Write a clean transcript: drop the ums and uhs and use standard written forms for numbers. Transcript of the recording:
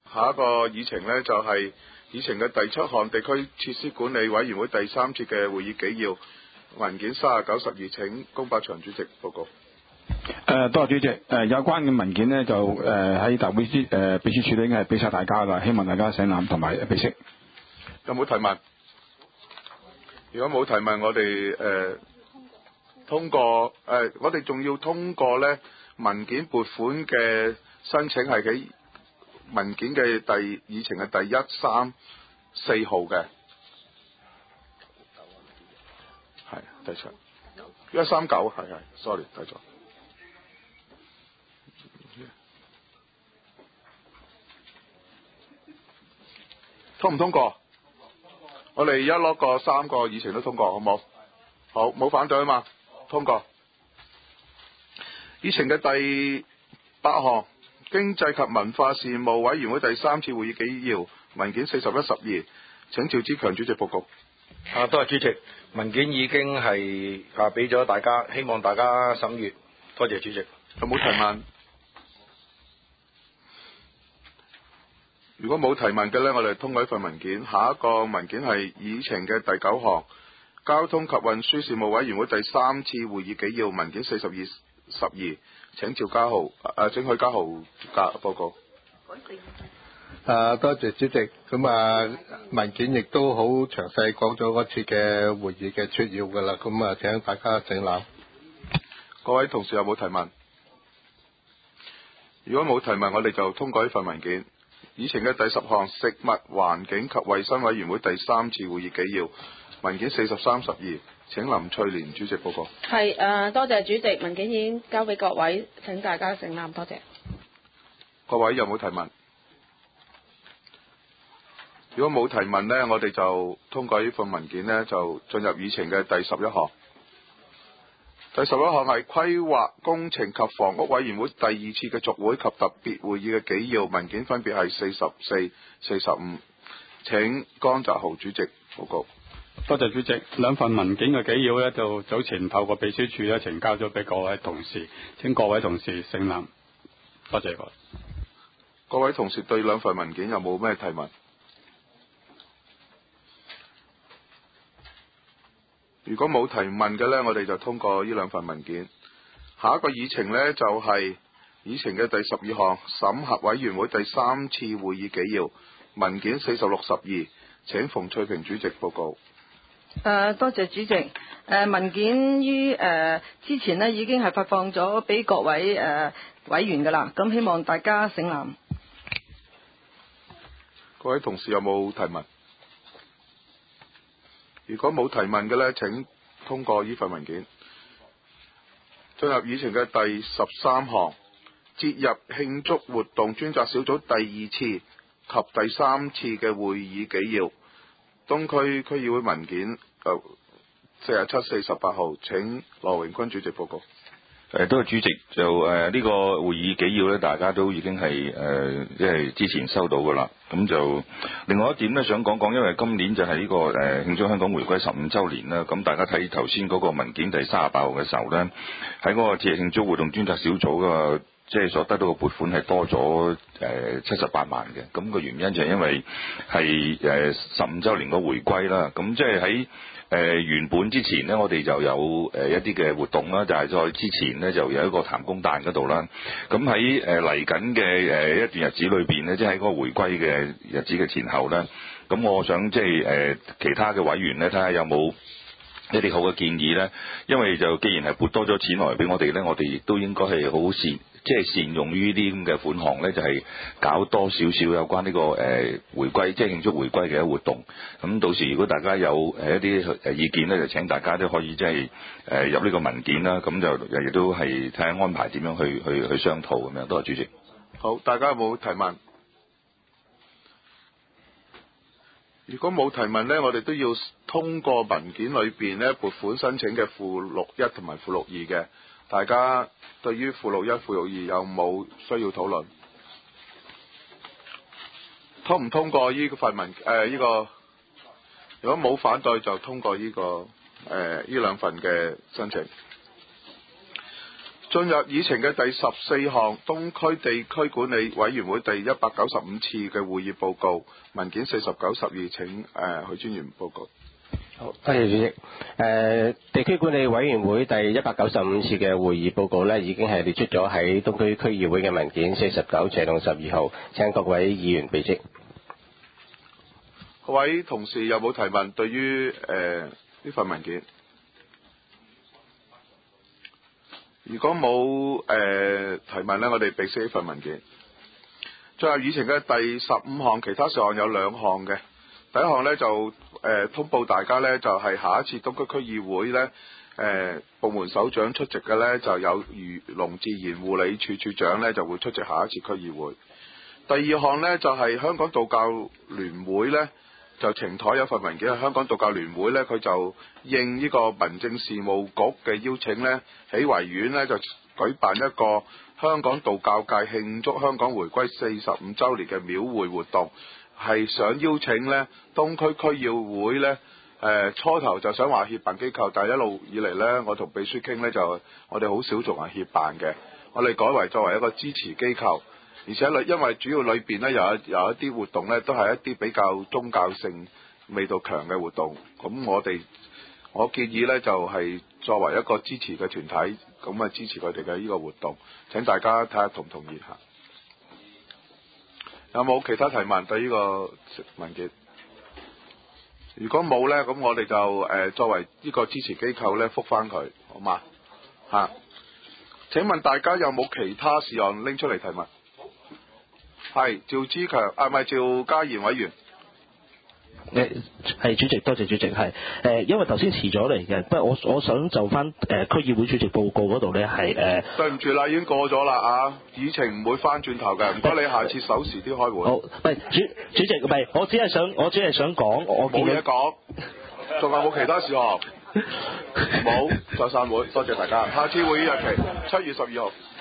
下一個議程呢，就係議程嘅第7項地區設施管理委員會第3次嘅會議紀要文件3912，請龔柏祥主席報告。 多謝主席。有關嘅文件呢，就喺大會秘書處已經係俾晒大家啦，希望大家省覽同埋備悉。 有冇提問？如果冇提問，我哋通過我哋仲要通過呢文件撥款嘅申請係喺文件嘅議程嘅第1、3、4號嘅，係第7、139係，sorry 睇錯。通唔通過？我哋一攞個3個議程都通過，好冇？好，冇反對啊嘛，通過。議程嘅第8項，經濟及文化事務委員會第3次會議紀要文件4112，請趙志強主席報告。 多謝主席，文件已經係俾咗大家，希望大家審閱。多謝主席。 有冇提問？如果冇提問嘅呢，我哋通過一份文件。下一個文件係議程嘅第9項，交通及運輸事務委員會第3次會議紀要文件4212，請許家豪報告。 多謝主席。咁文件亦都好詳細講咗嗰次嘅會議嘅撮要㗎啦。咁請大家省覽。 各位同事有冇提問？如果冇提問，我哋就通過呢份文件。議程嘅第10項，食物環境及衛生委員會第3次會議紀要文件4312，請林翠蓮主席報告。 係多謝主席，文件已經交俾各位，請大家省覽，多謝。 各位有冇提問？如果冇提問呢，我哋就通過呢份文件呢，就進入議程嘅第11項。第11項係規劃工程及房屋委員會第2次嘅續會及特別會議嘅紀要文件，分別係44、45，請江澤豪主席報告。 多謝主席。兩份文件嘅紀要呢，就早前透過秘書處呢呈交咗俾各位同事，請各位同事省覽。多謝各位。 各位同事對兩份文件有冇咩提問？如果冇提問嘅呢，我哋就通過呢兩份文件。下一個議程呢，就係議程嘅第12項，審核委員會第3次會議紀要文件4612，請馮翠萍主席報告。 多謝主席。文件於之前呢已經係發放咗俾各位委員㗎啦，咁希望大家省覽。 各位同事有冇提問？如果冇提問嘅呢，請通過呢份文件。進入議程嘅第13項，節日慶祝活動專責小組第2次及第3次嘅會議紀要，東區區議會文件47、48號，請羅榮坤主席報告。 多謝主席。就呢個會議紀要呢，大家都已經係即係之前收到噶啦。咁就另外一點呢，想講講，因為今年就係呢個慶祝香港回歸15週年啦。咁大家睇頭先嗰個文件第38號嘅時候呢，喺嗰個節日慶祝活動專責小組嘅即係所得到嘅撥款係多咗78萬嘅。咁個原因就係因為係15週年個回歸啦。咁即係喺原本之前呢，我哋就有一啲嘅活動啦，就係再之前呢，就有一個譚公誕嗰度啦。咁喺嚟緊嘅一段日子裏邊呢，即係喺嗰個回歸嘅日子嘅前後呢，咁我想即係其他嘅委員呢，睇下有冇一啲好嘅建議呢。因為就既然係撥多咗錢落嚟俾我哋呢，我哋亦都應該係好善用於啲咁嘅款項呢，就係搞多少少有關呢個回歸，即係慶祝回歸嘅活動。咁到時如果大家有一啲意見呢，就請大家都可以即係入呢個文件啦。咁就亦都係睇下安排點樣去商討咁樣。多謝主席。 好，大家有冇提問？如果冇提問呢，我哋都要通過文件裏邊呢撥款申請嘅附錄1同埋附錄2嘅。大家對於附錄1、附錄2有冇需要討論？通唔通過呢份文呢個？如果冇反對，就通過呢兩份嘅申請。 進入議程嘅第14項，東區地區管理委員會第195次嘅會議報告，文件4912，請許專員報告。 好，多謝主席。地區管理委員會第195次嘅會議報告呢，已經係列出咗喺東區區議會嘅文件49/12號，請各位議員備悉。 各位同事有冇提問？對於呢份文件？如果冇提問呢，我哋備悉呢份文件。進入議程嘅第15項，其他事項有2項嘅。第一項呢，就通報大家呢，就係下一次東區區議會呢，部門首長出席嘅呢，就有漁農自然護理處處長呢，就會出席下一次區議會。第二項呢，就係香港道教聯會呢，就呈台有份文件，香港道教聯會呢，佢就應呢個民政事務局嘅邀請呢，喺維園呢，就舉辦一個香港道教界慶祝香港回歸45週年嘅廟會活動，係想邀請呢東區區議會呢，初頭就想話協辦機構，但係一路以嚟呢，我同秘書傾呢，就我哋好少做係協辦嘅，我哋改為作為一個支持機構。而且因為主要裏邊呢，有一啲活動呢，都係一啲比較宗教性味道強嘅活動，咁我建議呢，就係作為一個支持嘅團體，咁啊支持佢哋嘅呢個活動。請大家睇下同唔同意嚇？有冇其他提問對呢個文件？如果冇呢，咁我哋就作為呢個支持機構呢，覆返佢，好嗎？嚇？請問大家有冇其他事項拎出嚟提問？係趙之強，唔係趙家賢委員。 係主席，多謝主席。係因為頭先遲咗嚟嘅，不過我想就翻區議會主席報告嗰度咧係對唔住啦，已經過咗啦啊！議程唔會翻轉頭嘅，唔該你下次守時啲開會。 好，唔係主席，唔係我只係想講，我冇嘢講，仲有冇其他事項？冇，就散會，多謝大家。下次會議日期7月12號。